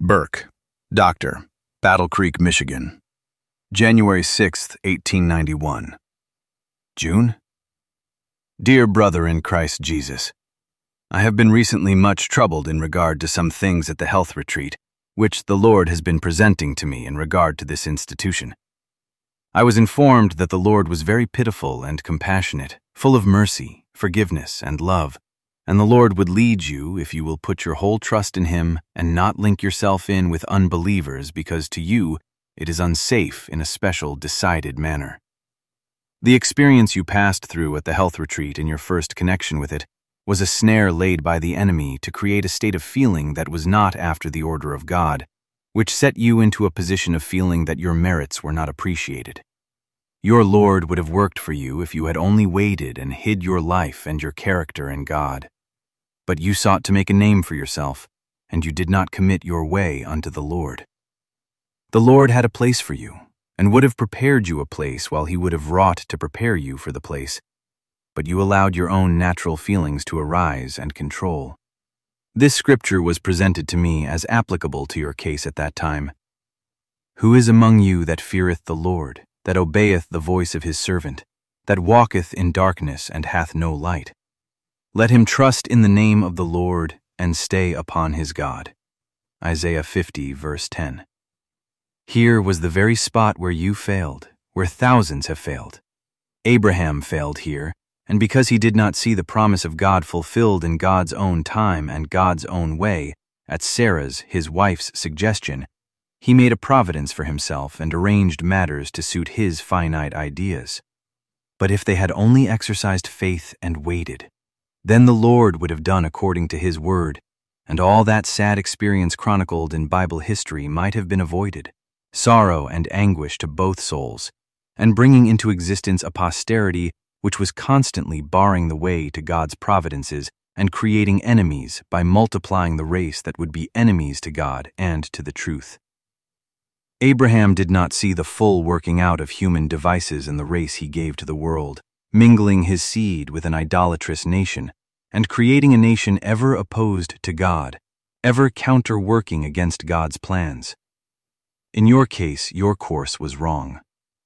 Burke, Doctor, Battle Creek, Michigan. January 6, 1891. June? Dear brother in Christ Jesus, I have been recently much troubled in regard to some things at the health retreat, which the Lord has been presenting to me in regard to this institution. I was informed that the Lord was very pitiful and compassionate, full of mercy, forgiveness, and love, and the Lord would lead you if you will put your whole trust in Him and not link yourself in with unbelievers because to you it is unsafe in a special, decided manner. The experience you passed through at the health retreat in your first connection with it was a snare laid by the enemy to create a state of feeling that was not after the order of God, which set you into a position of feeling that your merits were not appreciated. Your Lord would have worked for you if you had only waited and hid your life and your character in God. But you sought to make a name for yourself, and you did not commit your way unto the Lord. The Lord had a place for you, and would have prepared you a place while He would have wrought to prepare you for the place. But you allowed your own natural feelings to arise and control. This scripture was presented to me as applicable to your case at that time. Who is among you that feareth the Lord, that obeyeth the voice of His servant, that walketh in darkness and hath no light? Let him trust in the name of the Lord and stay upon his God. Isaiah 50, verse 10. Here was the very spot where you failed, where thousands have failed. Abraham failed here, and because he did not see the promise of God fulfilled in God's own time and God's own way, at Sarah's, his wife's, suggestion, he made a providence for himself and arranged matters to suit his finite ideas. But if they had only exercised faith and waited, then the Lord would have done according to His word, and all that sad experience chronicled in Bible history might have been avoided, sorrow and anguish to both souls, and bringing into existence a posterity which was constantly barring the way to God's providences and creating enemies by multiplying the race that would be enemies to God and to the truth. Abraham did not see the full working out of human devices in the race he gave to the world, mingling his seed with an idolatrous nation, and creating a nation ever opposed to God, ever counter-working against God's plans. In your case, your course was wrong.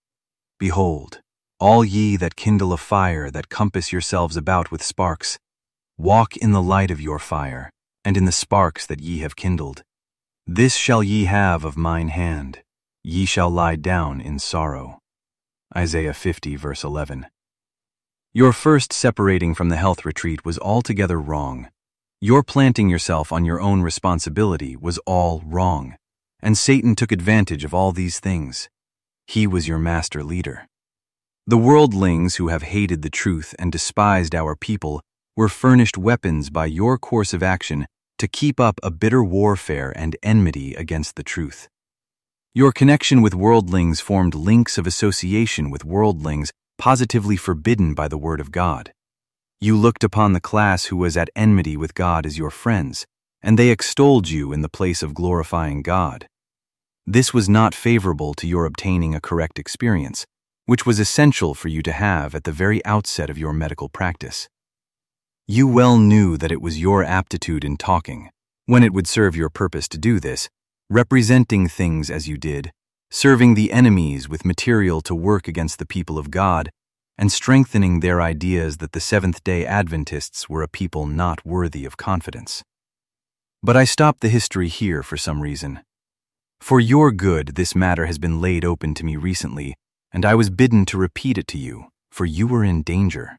Behold, all ye that kindle a fire that compass yourselves about with sparks, walk in the light of your fire, and in the sparks that ye have kindled. This shall ye have of mine hand, ye shall lie down in sorrow. Isaiah 50, verse 11. Your first separating from the health retreat was altogether wrong. Your planting yourself on your own responsibility was all wrong, and Satan took advantage of all these things. He was your master leader. The worldlings who have hated the truth and despised our people were furnished weapons by your course of action to keep up a bitter warfare and enmity against the truth. Your connection with worldlings formed links of association with worldlings positively forbidden by the Word of God. You looked upon the class who was at enmity with God as your friends, and they extolled you in the place of glorifying God. This was not favorable to your obtaining a correct experience, which was essential for you to have at the very outset of your medical practice. You well knew that it was your aptitude in talking, when it would serve your purpose to do this, representing things as you did, serving the enemies with material to work against the people of God, and strengthening their ideas that the Seventh-day Adventists were a people not worthy of confidence. But I stopped the history here for some reason. For your good, this matter has been laid open to me recently, and I was bidden to repeat it to you, for you were in danger.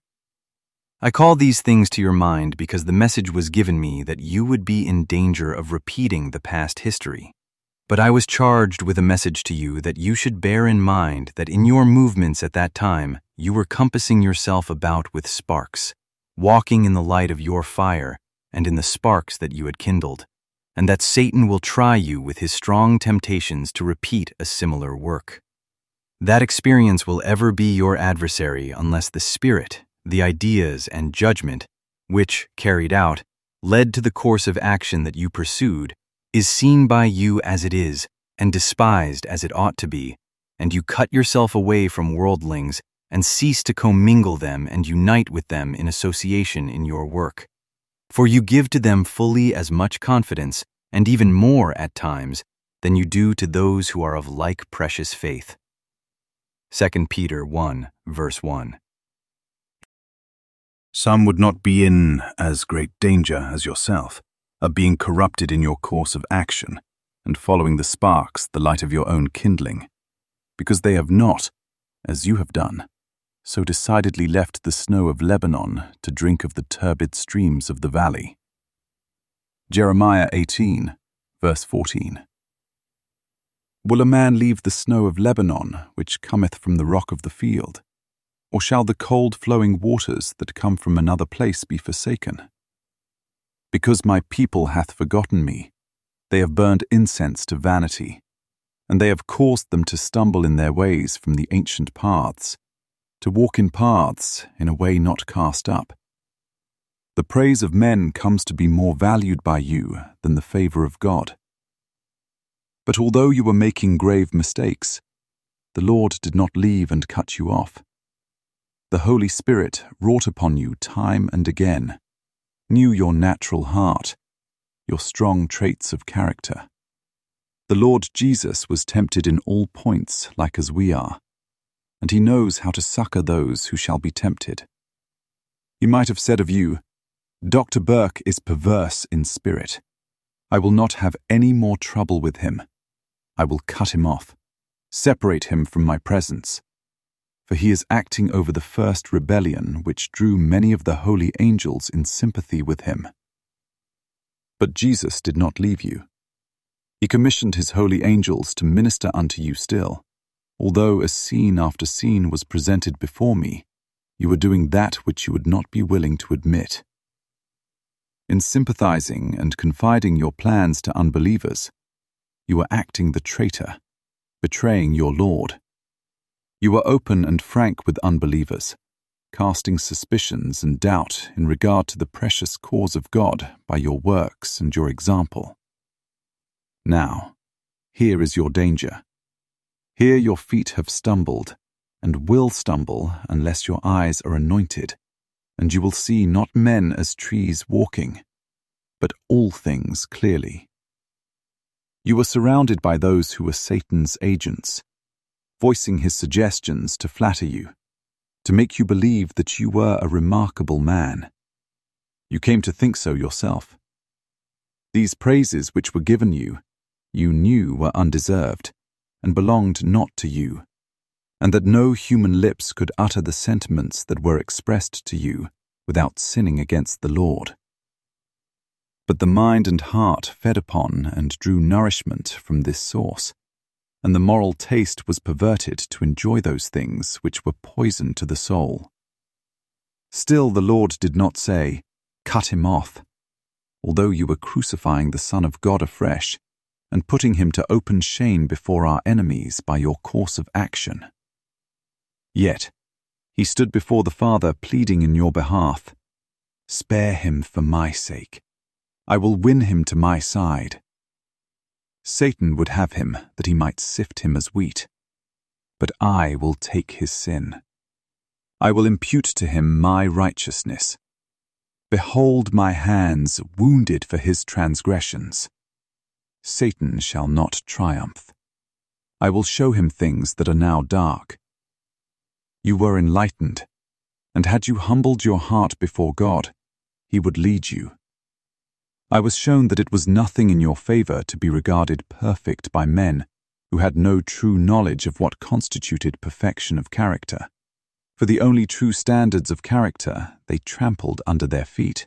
I call these things to your mind because the message was given me that you would be in danger of repeating the past history. But I was charged with a message to you that you should bear in mind that in your movements at that time, you were compassing yourself about with sparks, walking in the light of your fire and in the sparks that you had kindled, and that Satan will try you with his strong temptations to repeat a similar work. That experience will ever be your adversary unless the spirit, the ideas and judgment, which, carried out, led to the course of action that you pursued, is seen by you as it is and despised as it ought to be, and you cut yourself away from worldlings and cease to commingle them and unite with them in association in your work. For you give to them fully as much confidence and even more at times than you do to those who are of like precious faith. 2 Peter 1, verse 1. Some would not be in as great danger as yourself, of being corrupted in your course of action, and following the sparks, the light of your own kindling, because they have not, as you have done, so decidedly left the snow of Lebanon to drink of the turbid streams of the valley. Jeremiah 18, verse 14. Will a man leave the snow of Lebanon, which cometh from the rock of the field? Or shall the cold flowing waters that come from another place be forsaken? Because my people hath forgotten me, they have burned incense to vanity, and they have caused them to stumble in their ways from the ancient paths, to walk in paths in a way not cast up. The praise of men comes to be more valued by you than the favor of God. But although you were making grave mistakes, the Lord did not leave and cut you off. The Holy Spirit wrought upon you time and again, knew your natural heart, your strong traits of character. The Lord Jesus was tempted in all points like as we are, and he knows how to succor those who shall be tempted. He might have said of you, Dr. Burke is perverse in spirit. I will not have any more trouble with him. I will cut him off, separate him from my presence. For he is acting over the first rebellion which drew many of the holy angels in sympathy with him. But Jesus did not leave you. He commissioned his holy angels to minister unto you still, although as scene after scene was presented before me, you were doing that which you would not be willing to admit. In sympathizing and confiding your plans to unbelievers, you were acting the traitor, betraying your Lord. You were open and frank with unbelievers, casting suspicions and doubt in regard to the precious cause of God by your works and your example. Now, here is your danger. Here your feet have stumbled, and will stumble unless your eyes are anointed, and you will see not men as trees walking, but all things clearly. You were surrounded by those who were Satan's agents, voicing his suggestions to flatter you, to make you believe that you were a remarkable man. You came to think so yourself. These praises which were given you, you knew were undeserved, and belonged not to you, and that no human lips could utter the sentiments that were expressed to you without sinning against the Lord. But the mind and heart fed upon and drew nourishment from this source, and the moral taste was perverted to enjoy those things which were poison to the soul. Still the Lord did not say, "Cut him off," although you were crucifying the Son of God afresh, and putting him to open shame before our enemies by your course of action. Yet he stood before the Father pleading in your behalf, "Spare him for my sake. I will win him to my side." Satan would have him that he might sift him as wheat, but I will take his sin. I will impute to him my righteousness. Behold my hands wounded for his transgressions. Satan shall not triumph. I will show him things that are now dark. You were enlightened, and had you humbled your heart before God, he would lead you. I was shown that it was nothing in your favor to be regarded perfect by men who had no true knowledge of what constituted perfection of character, for the only true standards of character they trampled under their feet.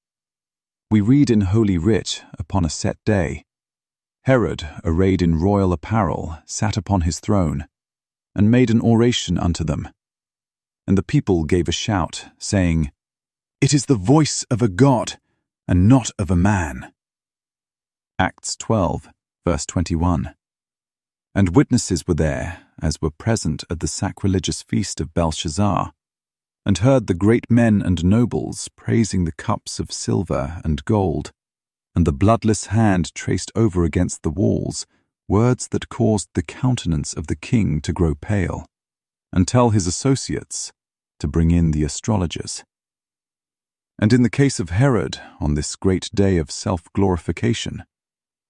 We read in Holy Writ upon a set day, Herod, arrayed in royal apparel, sat upon his throne, and made an oration unto them. And the people gave a shout, saying, "It is the voice of a God, and not of a man." Acts 12, verse 21. And witnesses were there, as were present at the sacrilegious feast of Belshazzar, and heard the great men and nobles praising the cups of silver and gold, and the bloodless hand traced over against the walls, words that caused the countenance of the king to grow pale, and tell his associates to bring in the astrologers. And in the case of Herod, on this great day of self-glorification,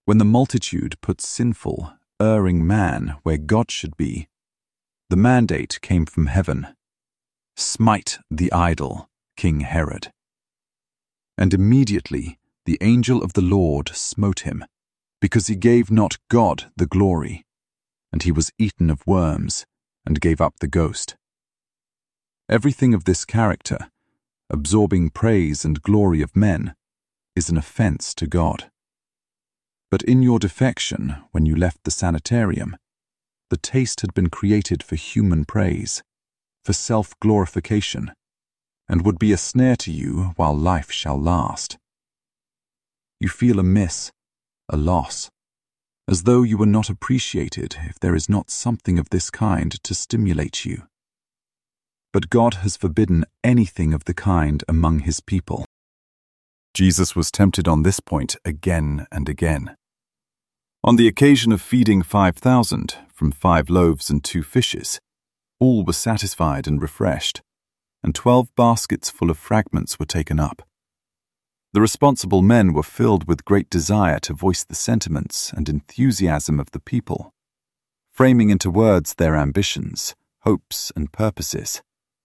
When the multitude put sinful, erring man where God should be, the mandate came from heaven: smite the idol, King Herod. And immediately the angel of the Lord smote him, because he gave not God the glory, and he was eaten of worms, and gave up the ghost. Everything of this character, absorbing praise and glory of men, is an offense to God. But in your defection, when you left the sanitarium, the taste had been created for human praise, for self-glorification, and would be a snare to you while life shall last. You feel a miss, a loss, as though you were not appreciated if there is not something of this kind to stimulate you. But God has forbidden anything of the kind among his people. Jesus was tempted on this point again and again. On the occasion of feeding 5,000 from 5 loaves and 2 fishes, all were satisfied and refreshed, and 12 baskets full of fragments were taken up. The responsible men were filled with great desire to voice the sentiments and enthusiasm of the people, framing into words their ambitions, hopes, and purposes.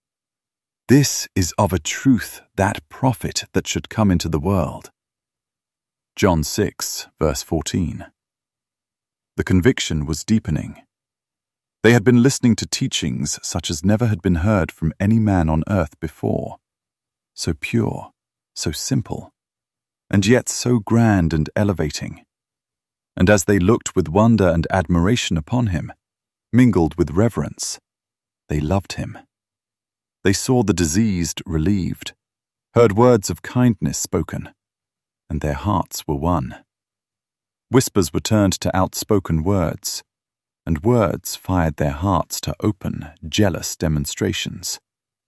This is of a truth that prophet that should come into the world. John 6, verse 14. The conviction was deepening. They had been listening to teachings such as never had been heard from any man on earth before, so pure, so simple, and yet so grand and elevating. And as they looked with wonder and admiration upon him, mingled with reverence, they loved him. They saw the diseased relieved, heard words of kindness spoken, and their hearts were won. Whispers were turned to outspoken words, and words fired their hearts to open, jealous demonstrations.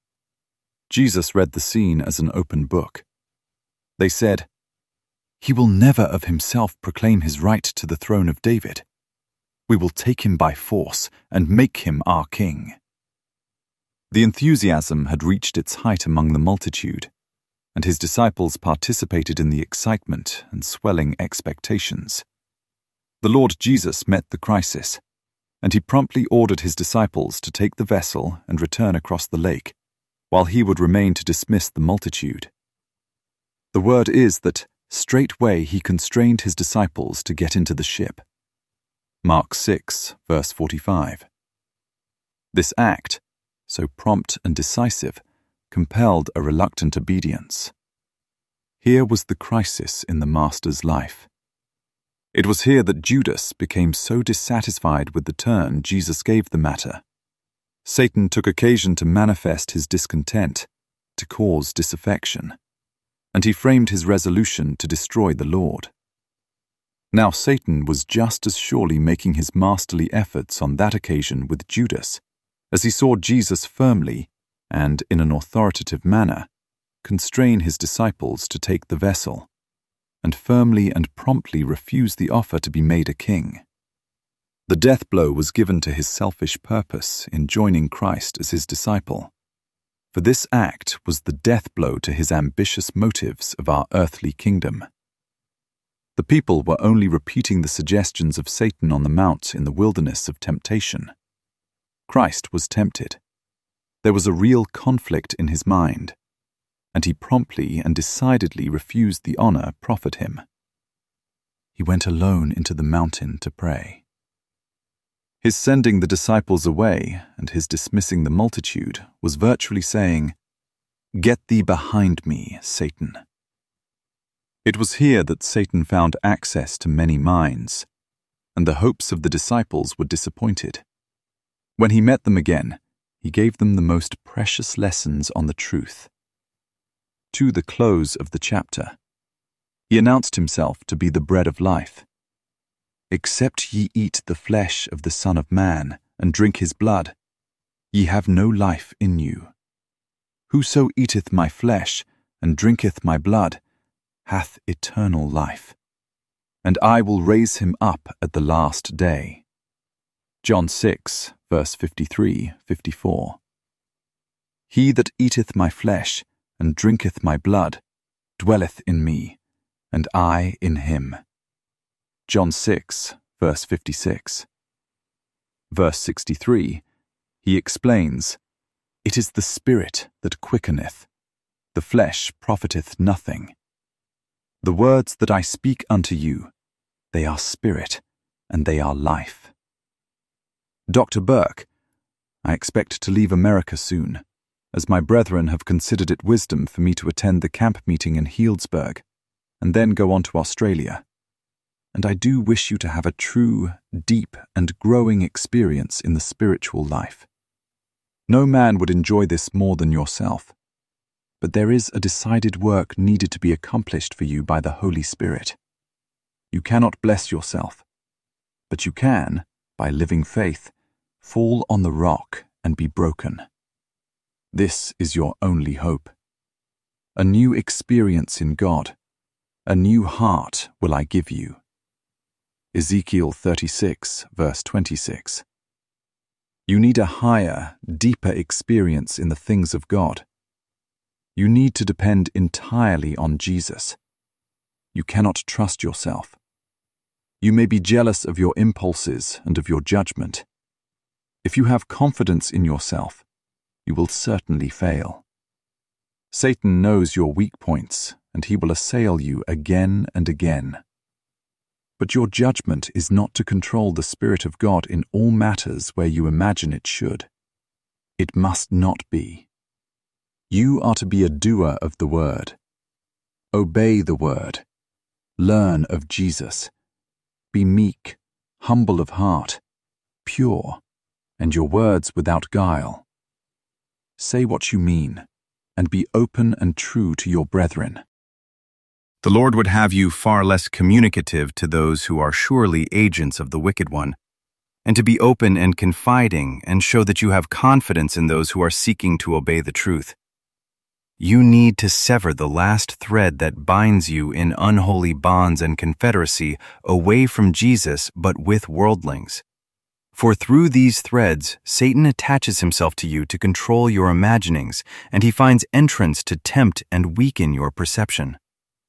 Jesus read the scene as an open book. They said, "He will never of himself proclaim his right to the throne of David. We will take him by force and make him our king." The enthusiasm had reached its height among the multitude, and his disciples participated in the excitement and swelling expectations. The Lord Jesus met the crisis, and he promptly ordered his disciples to take the vessel and return across the lake, while he would remain to dismiss the multitude. The word is that straightway he constrained his disciples to get into the ship. Mark 6, verse 45. This act, so prompt and decisive, compelled a reluctant obedience. Here was the crisis in the Master's life. It was here that Judas became so dissatisfied with the turn Jesus gave the matter. Satan took occasion to manifest his discontent, to cause disaffection, and he framed his resolution to destroy the Lord. Now Satan was just as surely making his masterly efforts on that occasion with Judas, as he saw Jesus firmly, and in an authoritative manner, constrain his disciples to take the vessel, and firmly and promptly refuse the offer to be made a king. The death blow was given to his selfish purpose in joining Christ as his disciple, for this act was the death blow to his ambitious motives of our earthly kingdom. The people were only repeating the suggestions of Satan on the mount in the wilderness of temptation. Christ was tempted. There was a real conflict in his mind, and he promptly and decidedly refused the honor proffered him. He went alone into the mountain to pray. His sending the disciples away and his dismissing the multitude was virtually saying, "Get thee behind me, Satan." It was here that Satan found access to many minds, and the hopes of the disciples were disappointed. When he met them again, he gave them the most precious lessons on the truth. To the close of the chapter, he announced himself to be the bread of life. "Except ye eat the flesh of the Son of Man and drink his blood, ye have no life in you. Whoso eateth my flesh and drinketh my blood hath eternal life, and I will raise him up at the last day." John 6, verse 53-54. "He that eateth my flesh and drinketh my blood dwelleth in me, and I in him. John 6, verse 56. Verse 63, he explains, "It is the Spirit that quickeneth, the flesh profiteth nothing. The words that I speak unto you, they are spirit, and they are life." Dr. Burke, I expect to leave America soon, as my brethren have considered it wisdom for me to attend the camp meeting in Healdsburg, and then go on to Australia. And I do wish you to have a true, deep, and growing experience in the spiritual life. No man would enjoy this more than yourself, but there is a decided work needed to be accomplished for you by the Holy Spirit. You cannot bless yourself, but you can, by living faith, fall on the rock and be broken. This is your only hope. A new experience in God, a new heart will I give you. Ezekiel 36, verse 26. You need a higher, deeper experience in the things of God. You need to depend entirely on Jesus. You cannot trust yourself. You may be jealous of your impulses and of your judgment. If you have confidence in yourself, you will certainly fail. Satan knows your weak points, and he will assail you again and again. But your judgment is not to control the Spirit of God in all matters where you imagine it should. It must not be. You are to be a doer of the word. Obey the word. Learn of Jesus. Be meek, humble of heart, pure, and your words without guile. Say what you mean, and be open and true to your brethren. The Lord would have you far less communicative to those who are surely agents of the wicked one, and to be open and confiding and show that you have confidence in those who are seeking to obey the truth. You need to sever the last thread that binds you in unholy bonds and confederacy away from Jesus but with worldlings. For through these threads, Satan attaches himself to you to control your imaginings, and he finds entrance to tempt and weaken your perception.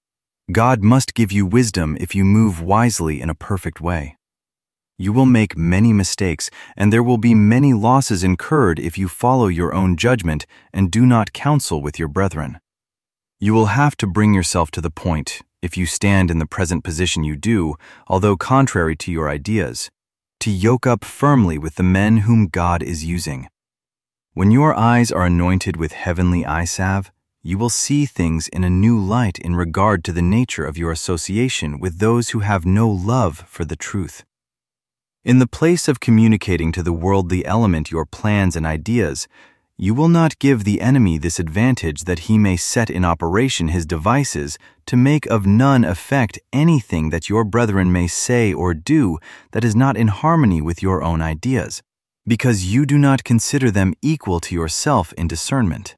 God must give you wisdom if you move wisely in a perfect way. You will make many mistakes, and there will be many losses incurred if you follow your own judgment and do not counsel with your brethren. You will have to bring yourself to the point, if you stand in the present position you do, although contrary to your ideas, to yoke up firmly with the men whom God is using. When your eyes are anointed with heavenly eye salve, you will see things in a new light in regard to the nature of your association with those who have no love for the truth. In the place of communicating to the worldly element your plans and ideas, you will not give the enemy this advantage that he may set in operation his devices to make of none effect anything that your brethren may say or do that is not in harmony with your own ideas, because you do not consider them equal to yourself in discernment.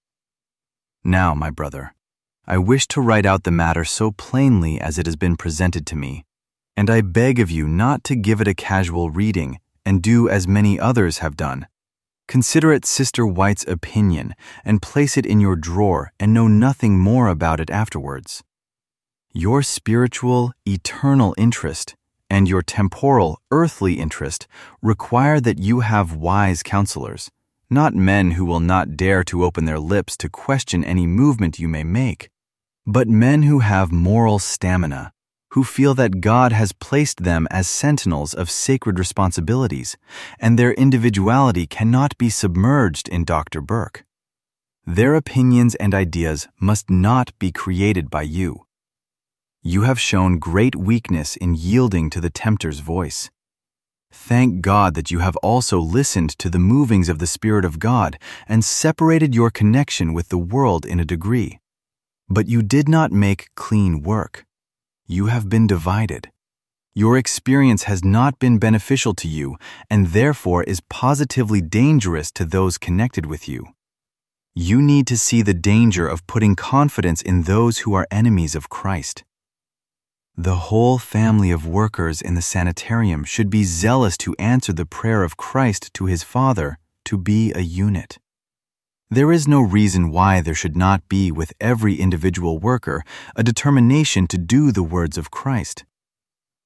Now, my brother, I wish to write out the matter so plainly as it has been presented to me, and I beg of you not to give it a casual reading and do as many others have done. Consider it Sister White's opinion and place it in your drawer and know nothing more about it afterwards. Your spiritual, eternal interest and your temporal, earthly interest require that you have wise counselors, not men who will not dare to open their lips to question any movement you may make, but men who have moral stamina, who feel that God has placed them as sentinels of sacred responsibilities, and their individuality cannot be submerged in Dr. Burke. Their opinions and ideas must not be created by you. You have shown great weakness in yielding to the tempter's voice. Thank God that you have also listened to the movings of the Spirit of God and separated your connection with the world in a degree. But you did not make clean work. You have been divided. Your experience has not been beneficial to you and therefore is positively dangerous to those connected with you. You need to see the danger of putting confidence in those who are enemies of Christ. The whole family of workers in the sanitarium should be zealous to answer the prayer of Christ to his Father to be a unit. There is no reason why there should not be with every individual worker a determination to do the words of Christ.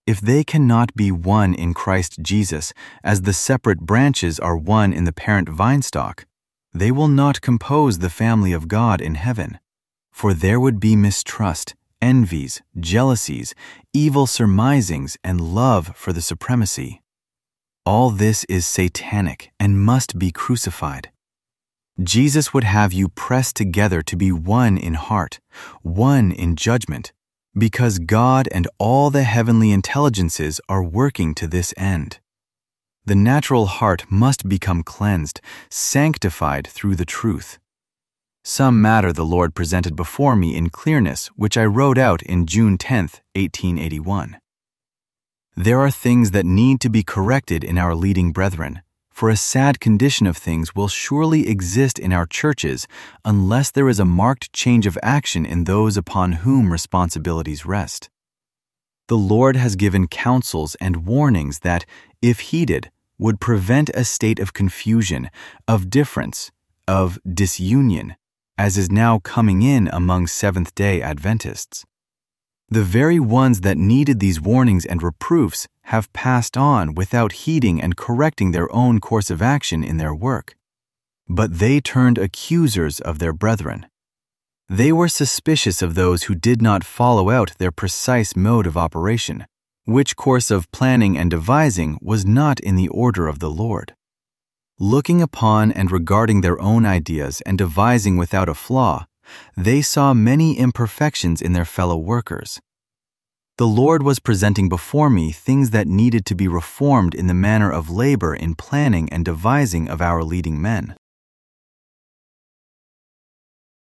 If they cannot be one in Christ Jesus, as the separate branches are one in the parent vinestalk, they will not compose the family of God in heaven. For there would be mistrust, envies, jealousies, evil surmisings, and love for the supremacy. All this is satanic and must be crucified. Jesus would have you press together to be one in heart, one in judgment, because God and all the heavenly intelligences are working to this end. The natural heart must become cleansed, sanctified through the truth. Some matter the Lord presented before me in clearness, which I wrote out in June 10, 1881. There are things that need to be corrected in our leading brethren, for a sad condition of things will surely exist in our churches unless there is a marked change of action in those upon whom responsibilities rest. The Lord has given counsels and warnings that, if heeded, would prevent a state of confusion, of difference, of disunion, as is now coming in among Seventh-day Adventists. The very ones that needed these warnings and reproofs have passed on without heeding and correcting their own course of action in their work. But they turned accusers of their brethren. They were suspicious of those who did not follow out their precise mode of operation, which course of planning and devising was not in the order of the Lord. Looking upon and regarding their own ideas and devising without a flaw, they saw many imperfections in their fellow workers. The Lord was presenting before me things that needed to be reformed in the manner of labor in planning and devising of our leading men.